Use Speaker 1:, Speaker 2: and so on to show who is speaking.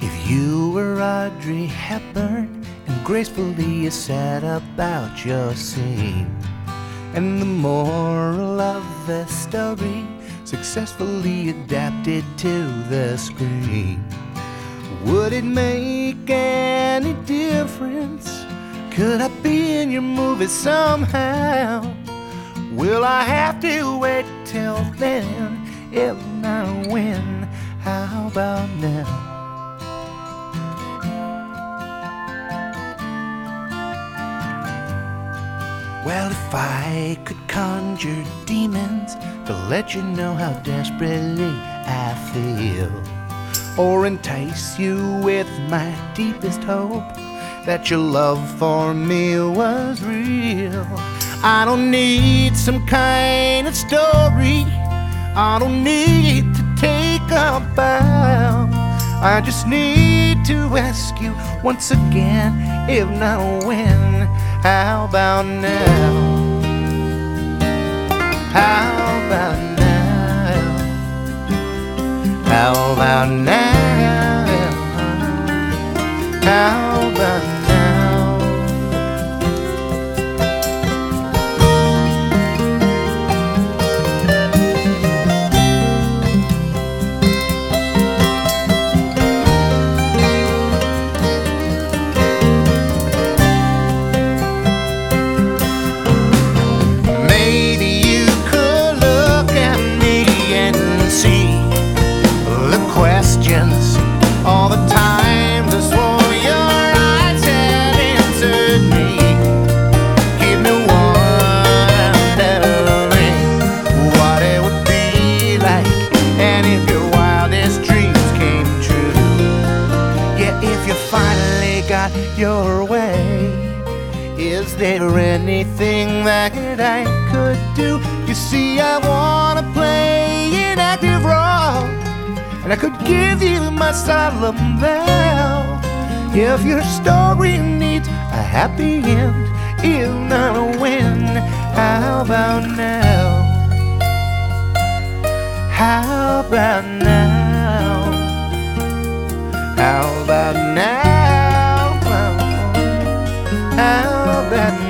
Speaker 1: If you were Audrey Hepburn and gracefully you set about your scene, and the moral of the story successfully adapted to the screen, would it make any difference? Could I be in your movie somehow? Will I have to wait till then? If not, when? How about now? Well, if I could conjure demons to let you know how desperately I feel, or entice you with my deepest hope that your love for me was real, I don't need some kind of story, I don't need to take a bow. I just need to ask you once again, if not when. How about now? How about now? How about now? How about now? All the time I swore your eyes had answered me. Give me wondering what it would be like, and if your wildest dreams came true. Yeah, if you finally got your way, is there anything that I could do? You see, I wanna play an active role, and I could give you my solemn vow. If your story needs a happy end, if not a win, how about now? How about now? How about now? How about now?